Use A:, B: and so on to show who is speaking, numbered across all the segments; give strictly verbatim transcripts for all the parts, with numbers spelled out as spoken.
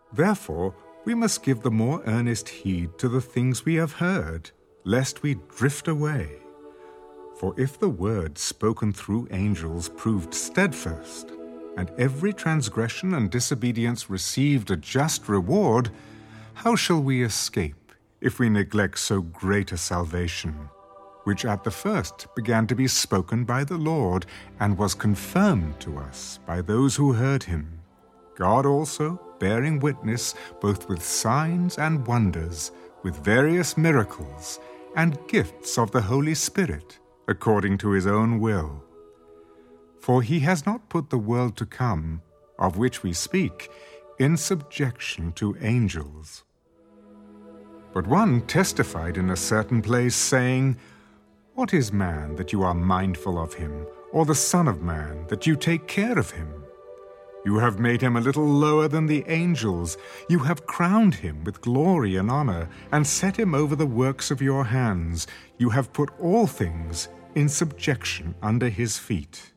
A: Therefore, we must give the more earnest heed to the things we have heard, lest we drift away. For if the word spoken through angels proved steadfast, and every transgression and disobedience received a just reward, how shall we escape if we neglect so great a salvation, which at the first began to be spoken by the Lord, and was confirmed to us by those who heard him, God also bearing witness both with signs and wonders, with various miracles, and gifts of the Holy Spirit, according to his own will. For he has not put the world to come, of which we speak, in subjection to angels. But one testified in a certain place, saying, What is man that you are mindful of him, or the Son of Man that you take care of him? You have made him a little lower than the angels. You have crowned him with glory and honor, and set him over the works of your hands. You have put all things in subjection under his feet.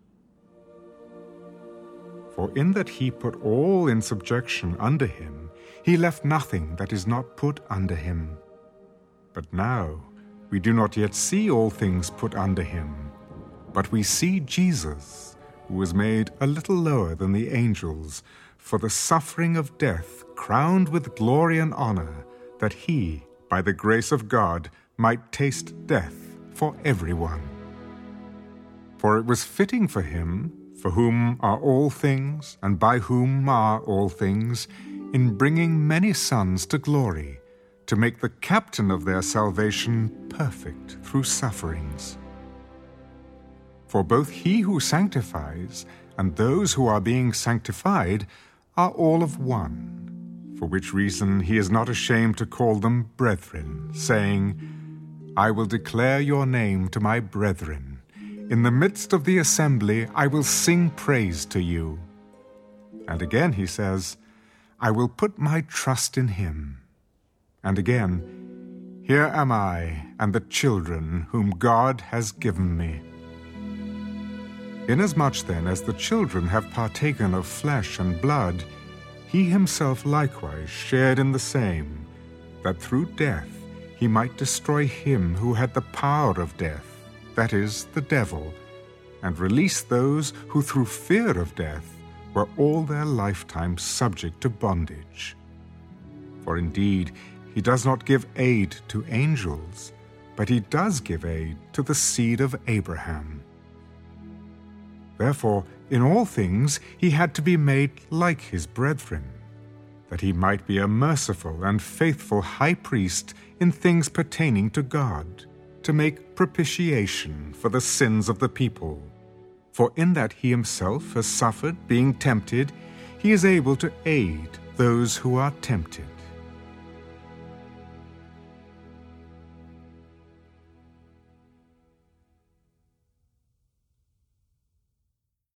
A: For in that he put all in subjection under him, he left nothing that is not put under him. But now we do not yet see all things put under him, but we see Jesus, who was made a little lower than the angels, for the suffering of death, crowned with glory and honor, that he, by the grace of God, might taste death for everyone. For it was fitting for him, for whom are all things, and by whom are all things, in bringing many sons to glory, to make the captain of their salvation perfect through sufferings. For both he who sanctifies and those who are being sanctified are all of one, for which reason he is not ashamed to call them brethren, saying, I will declare your name to my brethren. In the midst of the assembly I will sing praise to you. And again he says, I will put my trust in him. And again, here am I and the children whom God has given me. Inasmuch then as the children have partaken of flesh and blood, he himself likewise shared in the same, that through death he might destroy him who had the power of death, that is, the devil, and release those who through fear of death were all their lifetime subject to bondage. For indeed, he does not give aid to angels, but he does give aid to the seed of Abraham. Therefore, in all things he had to be made like his brethren, that he might be a merciful and faithful high priest in things pertaining to God, to make propitiation for the sins of the people. For in that he himself has suffered being tempted, he is able to aid those who are tempted.